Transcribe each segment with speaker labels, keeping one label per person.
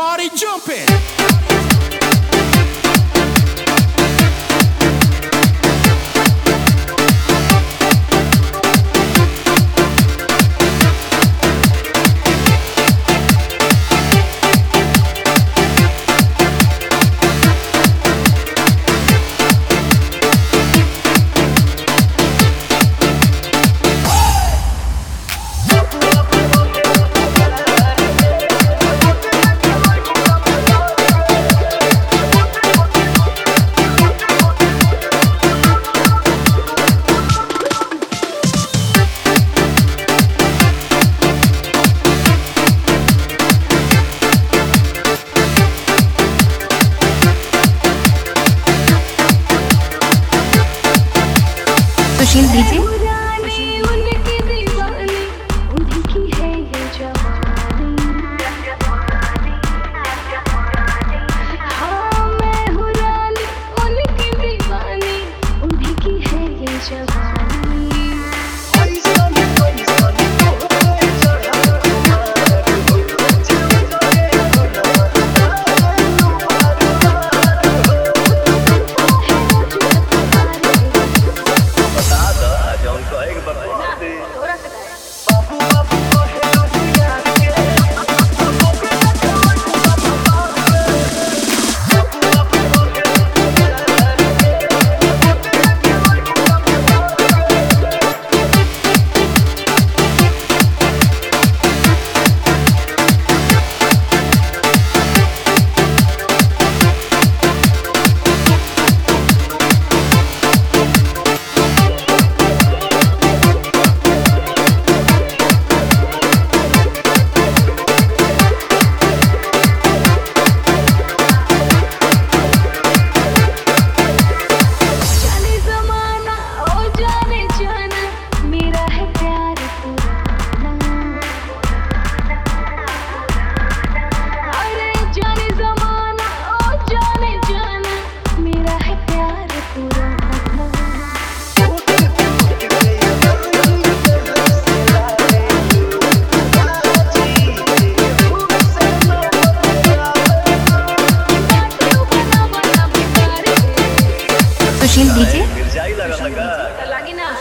Speaker 1: party jumping.
Speaker 2: Sushil DJ Sushil DJ
Speaker 3: लागी ना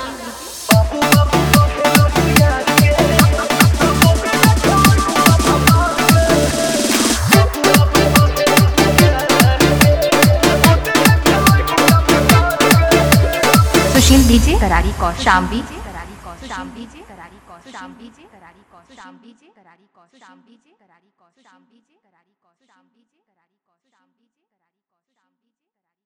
Speaker 2: Sushil DJ करारी कौ शाम डीजे करारी कौ शाम डीजे करारी कौ शाम डीजे करारी कौ शाम डीजे करारी कौ शाम डीजे करारी कौ शाम डीजे करारी कौ शाम डीजे करारी कौ शाम डीजे करारी कौ शाम डीजे